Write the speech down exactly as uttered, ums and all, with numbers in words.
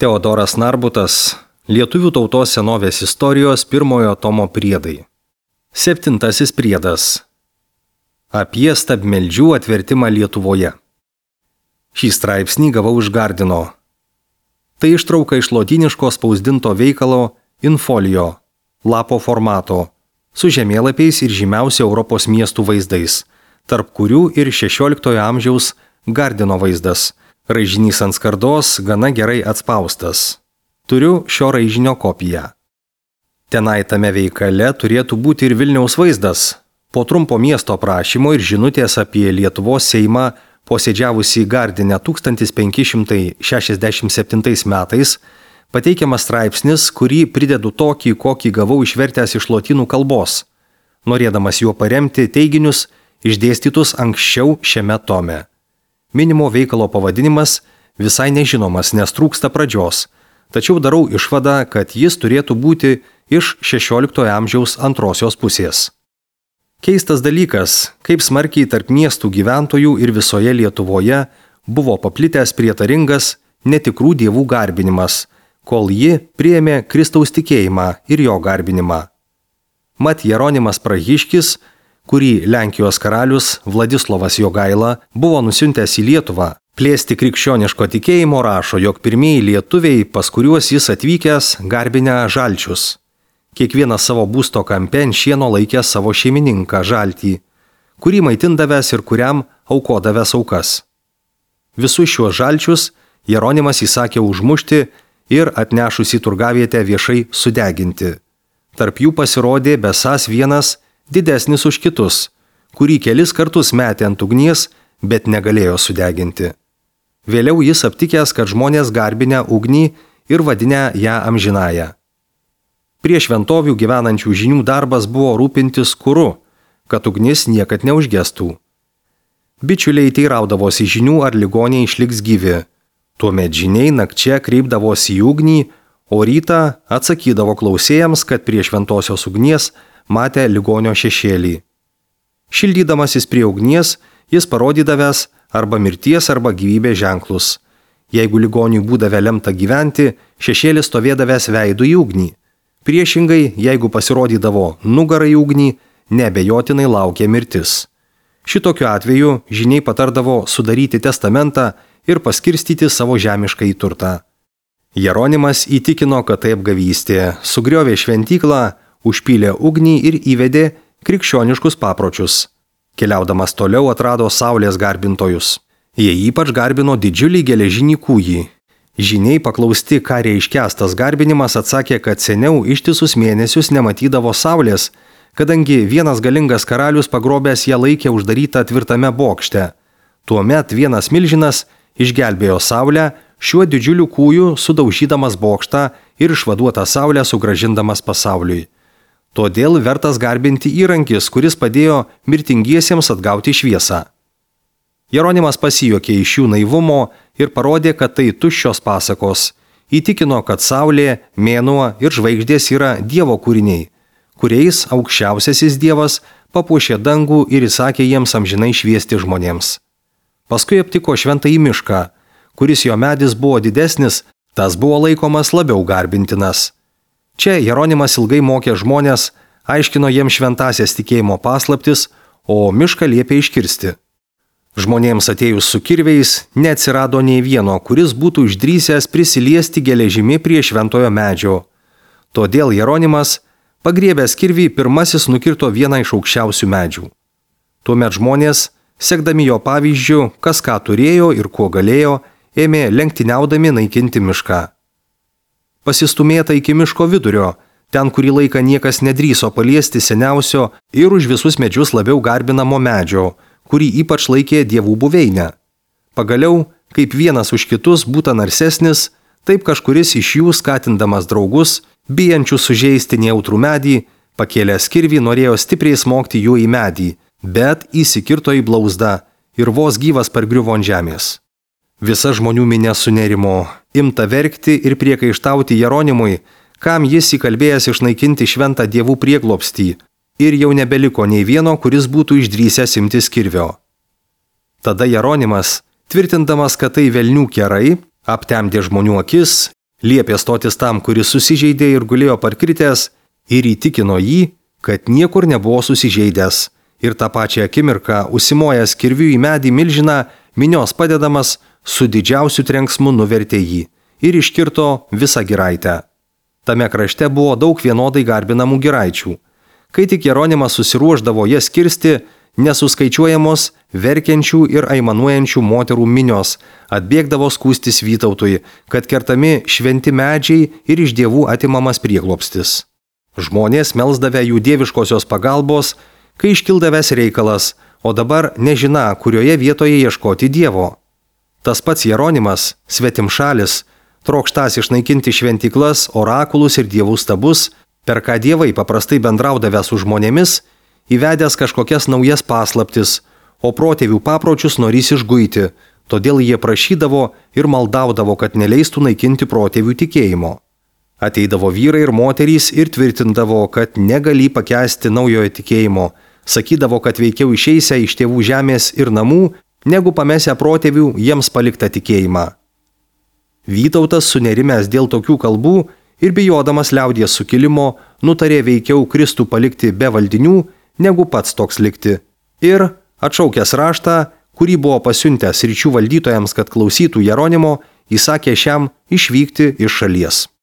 Teodoras Narbutas, Lietuvių tautos senovės istorijos pirmojo tomo priedai. Septintasis priedas. Apie stabmeldžių atvertimą Lietuvoje. Šį straipsnį gavau iš Gardino. Tai ištrauka iš lotyniško spausdinto veikalo Infolio, lapo formato, su žemėlapiais ir žymiausių Europos miestų vaizdais, tarp kurių ir šešioliktojo amžiaus Gardino vaizdas. Raižinys ant skardos gana gerai atspaustas. Turiu šio raižinio kopiją. Tenai tame veikale turėtų būti ir Vilniaus vaizdas. Po trumpo miesto aprašymo ir žinutės apie Lietuvos Seimą posėdžiavusį Gardine tūkstantis penki šimtai šešiasdešimt septintais metais pateikiamas straipsnis, kurį pridedu tokį, kokį gavau išvertęs iš lotynų kalbos, norėdamas juo paremti teiginius išdėstytus anksčiau šiame tome. Minimo veikalo pavadinimas visai nežinomas, nes trūksta pradžios, tačiau darau išvadą, kad jis turėtų būti iš šešioliktojo amžiaus antrosios pusės. Keistas dalykas, kaip smarkiai tarp miestų gyventojų ir visoje Lietuvoje buvo paplitęs prietaringas netikrų dievų garbinimas, kol ji priėmė Kristaus tikėjimą ir jo garbinimą. Mat Jeronimas Prahiškis, kurį Lenkijos karalius Vladislovas Jogaila buvo nusiuntęs į Lietuvą plėsti krikščioniško tikėjimo, rašo, jog pirmieji lietuviai, pas kuriuos jis atvykęs, garbinę žalčius. Kiekvienas savo būsto kampe ant šieno laikė savo šeimininką žaltį, kurį maitindavęs ir kuriam aukodavęs aukas. Visus šiuos žalčius Jeronimas įsakė užmušti ir atnešus į turgavietę viešai sudeginti. Tarp jų pasirodė besąs vienas didesnis už kitus, kurį kelis kartus metė ant ugnies, bet negalėjo sudeginti. Vėliau jis aptikęs, kad žmonės garbinę ugnį ir vadinę ją amžinąją. Prie šventovių gyvenančių žinių darbas buvo rūpintis kuru, kad ugnis niekad neužgestų. Bičiuliai teiraudavosi žinių, ar ligoniai išliks gyvi. Tuomet žiniai nakčia kreipdavosi į ugnį, o rytą atsakydavo klausėjams, kad prie šventosios ugnies matė ligonio šešėlį. Šildydamasis prie ugnies, jis parodydavęs arba mirties arba gyvybės ženklus. Jeigu ligoniui būdavę lemta gyventi, šešėlis stovėdavęs veidu į ugnį. Priešingai, jeigu pasirodydavo nugarą į ugnį, neabejotinai laukė mirtis. Šitokiu atveju žiniai patardavo sudaryti testamentą ir paskirstyti savo žemišką į turtą. Jeronimas įtikino, kad tai apgavystė, sugriovė šventyklą, užpylė ugnį ir įvedė krikščioniškus papročius. Keliaudamas toliau atrado saulės garbintojus. Jie ypač garbino didžiulį geležinį kūjį. Žiniai paklausti, ką reiškęs tas garbinimas, atsakė, kad seniau ištisus mėnesius nematydavo saulės, kadangi vienas galingas karalius pagrobęs ją laikė uždarytą tvirtame bokšte. Tuomet vienas milžinas išgelbėjo saulę, šiuo didžiuliu kūju sudaužydamas bokštą ir išvaduotą saulę sugrąžindamas pasauliui. Todėl vertas garbinti įrankis, kuris padėjo mirtingiesiems atgauti šviesą. Jeronimas pasijuokė iš jų naivumo ir parodė, kad tai tuščios pasakos. Įtikino, kad saulė, mėnuo ir žvaigždės yra Dievo kūriniai, kuriais aukščiausiasis Dievas papuošė dangų ir įsakė jiems amžinai šviesti žmonėms. Paskui aptiko šventąjį mišką, kuris jo medis buvo didesnis, tas buvo laikomas labiau garbintinas. Čia Jeronimas ilgai mokė žmonės, aiškino jiems šventasias tikėjimo paslaptis, o mišką liepė iškirsti. Žmonėms atėjus su kirviais neatsirado nei vieno, kuris būtų išdrįsęs prisiliesti geležimi prie šventojo medžio. Todėl Jeronimas, pagriebęs kirvį, pirmasis nukirto vieną iš aukščiausių medžių. Tuomet žmonės, sekdami jo pavyzdžiu, kas ką turėjo ir kuo galėjo, ėmė lenktyniaudami naikinti mišką. Pasistumėta iki miško vidurio, ten kurį laiką niekas nedrįso paliesti seniausio ir už visus medžius labiau garbinamo medžio, kurį ypač laikė dievų buveinę. Pagaliau, kaip vienas už kitus būta narsesnis, taip kažkuris iš jų, skatindamas draugus, bijančius sužeisti nejautrų medį, pakėlęs kirvį norėjo stipriai smogti juo į medį, bet įsikirto į blauzdą ir vos gyvas pargriuvo ant žemės. Visa žmonių minia sunerimo, imta verkti ir priekaištauti Jeronimui, kam jis įkalbėjęs išnaikinti šventą dievų prieglobstį, ir jau nebeliko nei vieno, kuris būtų išdrįsęs imtis kirvio. Tada Jeronimas, tvirtindamas, kad tai velnių kerai, aptemdė žmonių akis, liepė stotis tam, kuris susižeidė ir gulėjo parkritęs, ir įtikino jį, kad niekur nebuvo susižeidęs. Ir tą pačią akimirką, užsimojęs kirviu į medį milžiną, minios padedamas, su didžiausiu trenksmu nuvertė jį ir iškirto visą giraitę. Tame krašte buvo daug vienodai garbinamų giraičių. Kai tik Jeronimas susiruošdavo jas kirsti, nesuskaičiuojamos verkiančių ir aimanuojančių moterų minios atbėgdavo skųstis Vytautui, kad kertami šventi medžiai ir iš dievų atimamas prieglobstis. Žmonės melsdavę jų dieviškosios pagalbos, kai iškildavęs reikalas, o dabar nežina, kurioje vietoje ieškoti Dievo. Tas pats Jeronimas, svetimšalis, trokštas išnaikinti šventyklas, orakulus ir dievų stabus, per ką dievai paprastai bendraudavę su žmonėmis, įvedęs kažkokias naujas paslaptis, o protėvių papročius norys išguiti, todėl jie prašydavo ir maldaudavo, kad neleistų naikinti protėvių tikėjimo. Ateidavo vyrai ir moterys ir tvirtindavo, kad negali pakęsti naujojo tikėjimo, sakydavo, kad veikiau išeisę iš tėvų žemės ir namų, negu pamesę protėvių jiems paliktą tikėjimą. Vytautas, sunerimęs dėl tokių kalbų ir bijodamas liaudies sukilimo, nutarė veikiau Kristų palikti be valdinių, negu pats toks likti. Ir, atšaukęs raštą, kurį buvo pasiuntęs ryčių valdytojams, kad klausytų Jeronimo, įsakė šiam išvykti iš šalies.